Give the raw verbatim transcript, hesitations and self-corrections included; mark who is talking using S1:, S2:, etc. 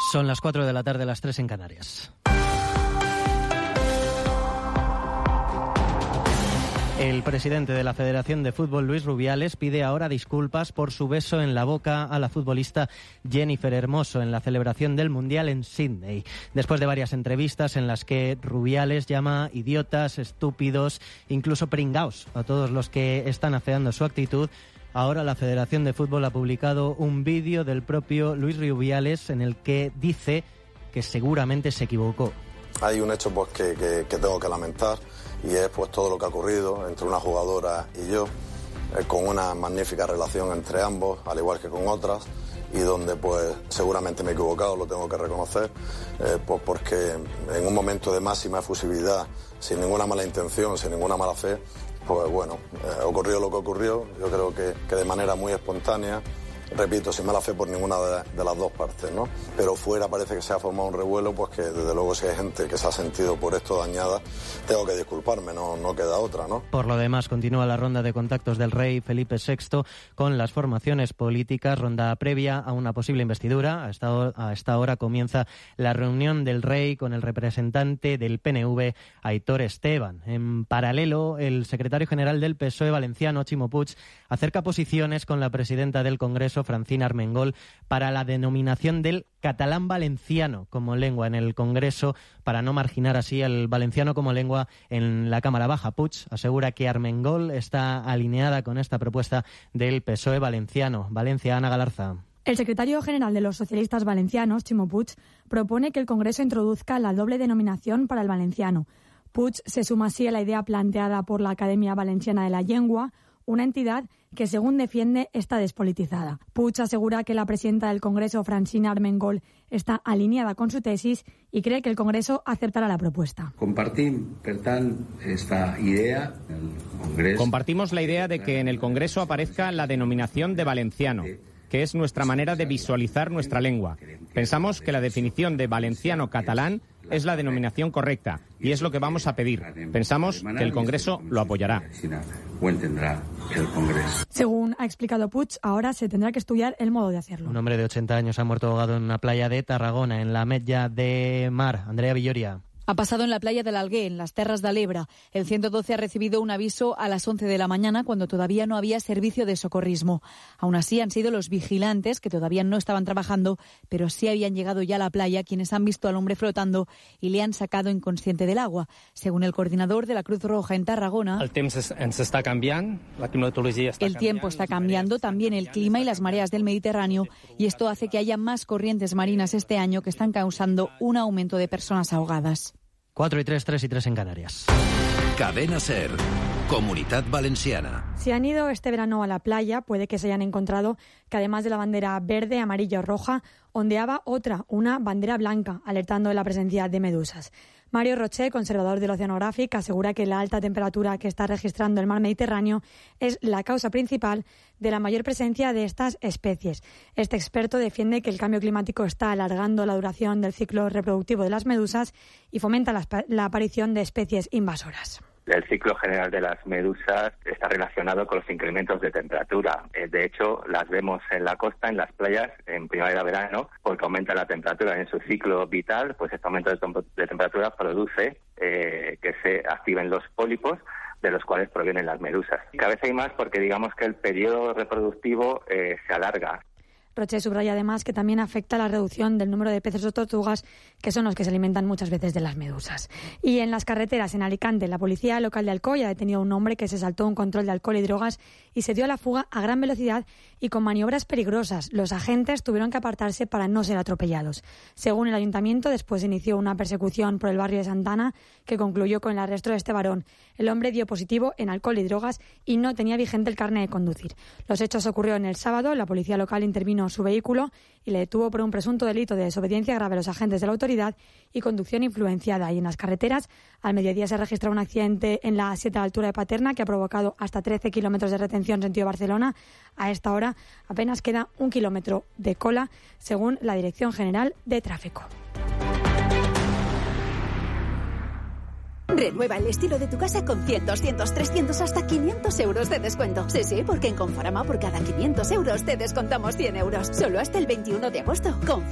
S1: Son las cuatro de la tarde, las tres en Canarias. El presidente de la Federación de Fútbol, Luis Rubiales, pide ahora disculpas por su beso en la boca a la futbolista Jennifer Hermoso en la celebración del Mundial en Sídney. Después de varias entrevistas en las que Rubiales llama idiotas, estúpidos, incluso pringaos a todos los que están afeando su actitud, ahora la Federación de Fútbol ha publicado un vídeo del propio Luis Rubiales en el que dice que seguramente se equivocó.
S2: Hay un hecho pues que, que, que tengo que lamentar, y es pues todo lo que ha ocurrido entre una jugadora y yo, eh, con una magnífica relación entre ambos, al igual que con otras, y donde pues seguramente me he equivocado, lo tengo que reconocer, eh, pues porque en un momento de máxima efusividad, sin ninguna mala intención, sin ninguna mala fe, pues bueno, eh, ocurrió lo que ocurrió, yo creo que, que de manera muy espontánea. Repito, sin mala fe por ninguna de, de las dos partes, ¿no? Pero fuera parece que se ha formado un revuelo, pues que desde luego si hay gente que se ha sentido por esto dañada, tengo que disculparme, no, no queda otra, ¿no?
S1: Por lo demás, continúa la ronda de contactos del rey Felipe sexto con las formaciones políticas, ronda previa a una posible investidura. A esta hora, a esta hora comienza la reunión del rey con el representante del P N V, Aitor Esteban. En paralelo, el secretario general del P S O E valenciano, Ximo Puig, acerca posiciones con la presidenta del Congreso, Francina Armengol, para la denominación del catalán valenciano como lengua en el Congreso, para no marginar así el valenciano como lengua en la Cámara Baja. Puig asegura que Armengol está alineada con esta propuesta del P S O E valenciano. Valencia, Ana Galarza.
S3: El secretario general de los socialistas valencianos, Ximo Puig, propone que el Congreso introduzca la doble denominación para el valenciano. Puig se suma así a la idea planteada por la Academia Valenciana de la Llengua, una entidad que, según defiende, está despolitizada. Puig asegura que la presidenta del Congreso, Francina Armengol, está alineada con su tesis y cree que el Congreso aceptará la propuesta.
S4: Compartim, per tant, esta idea en el Congreso.
S5: Compartimos la idea de que en el Congreso aparezca la denominación de valenciano, que es nuestra manera de visualizar nuestra lengua. Pensamos que la definición de valenciano-catalán es la denominación correcta y es lo que vamos a pedir. Pensamos que el Congreso lo apoyará.
S3: Según ha explicado Puig, ahora se tendrá que estudiar el modo de hacerlo.
S1: Un hombre de ochenta años ha muerto ahogado en una playa de Tarragona, en la Ametlla de Mar. Andrea Villoria.
S6: Ha pasado en la playa del Alguer, en las Terras de l'Ebre. El ciento doce ha recibido un aviso a las once de la mañana cuando todavía no había servicio de socorrismo. Aún así, han sido los vigilantes, que todavía no estaban trabajando, pero sí habían llegado ya a la playa, quienes han visto al hombre flotando y le han sacado inconsciente del agua. Según el coordinador de la Cruz Roja en Tarragona,
S7: el tiempo se está cambiando, la climatología está
S6: el tiempo está cambiando, también el clima y las mareas del Mediterráneo, y esto hace que haya más corrientes marinas este año que están causando un aumento de personas ahogadas.
S1: Cuatro y tres, tres y tres en Canarias.
S8: Cadena SER, Comunitat Valenciana.
S3: Si han ido este verano a la playa, puede que se hayan encontrado que además de la bandera verde, amarilla o roja, ondeaba otra, una bandera blanca, alertando de la presencia de medusas. Mario Roché, conservador del Oceanographic, asegura que la alta temperatura que está registrando el mar Mediterráneo es la causa principal de la mayor presencia de estas especies. Este experto defiende que el cambio climático está alargando la duración del ciclo reproductivo de las medusas y fomenta la, la aparición de especies invasoras.
S9: El ciclo general de las medusas está relacionado con los incrementos de temperatura. De hecho, las vemos en la costa, en las playas, en primavera-verano, porque aumenta la temperatura. En su ciclo vital, pues este aumento de, tem- de temperatura produce eh, que se activen los pólipos, de los cuales provienen las medusas. Cada vez hay más porque digamos que el periodo reproductivo eh, se alarga.
S3: Roche subraya además que también afecta la reducción del número de peces o tortugas, que son los que se alimentan muchas veces de las medusas. Y en las carreteras, en Alicante, la policía local de Alcoy ha detenido a un hombre que se saltó un control de alcohol y drogas y se dio a la fuga a gran velocidad y con maniobras peligrosas. Los agentes tuvieron que apartarse para no ser atropellados. Según el ayuntamiento, después inició una persecución por el barrio de Santana que concluyó con el arresto de este varón. El hombre dio positivo en alcohol y drogas y no tenía vigente el carnet de conducir. Los hechos ocurrieron el sábado. La policía local intervino su vehículo y le detuvo por un presunto delito de desobediencia grave a los agentes de la autoridad y conducción influenciada. Y en las carreteras, al mediodía se registra un accidente en la A siete a la altura de Paterna que ha provocado hasta trece kilómetros de retención sentido Barcelona. A esta hora apenas queda un kilómetro de cola, según la Dirección General de Tráfico.
S10: Renueva el estilo de tu casa con cien, doscientos, trescientos, hasta quinientos euros de descuento. Sí, sí, porque en Conforama por cada quinientos euros te descontamos cien euros. Solo hasta el veintiuno de agosto. Con